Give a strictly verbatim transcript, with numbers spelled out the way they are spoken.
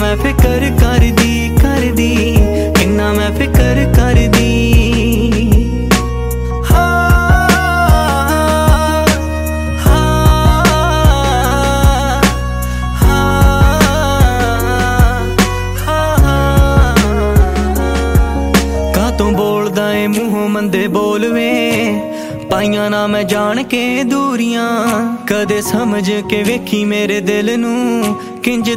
मैं फिकर करदी करदी किन्ना मैं फिकर करदी तू बोलदा ए मूहों मंदे बोलवे पाइयां ना मैं जान के दूरियां कदे समझ के वेखी मेरे दिल नू किंज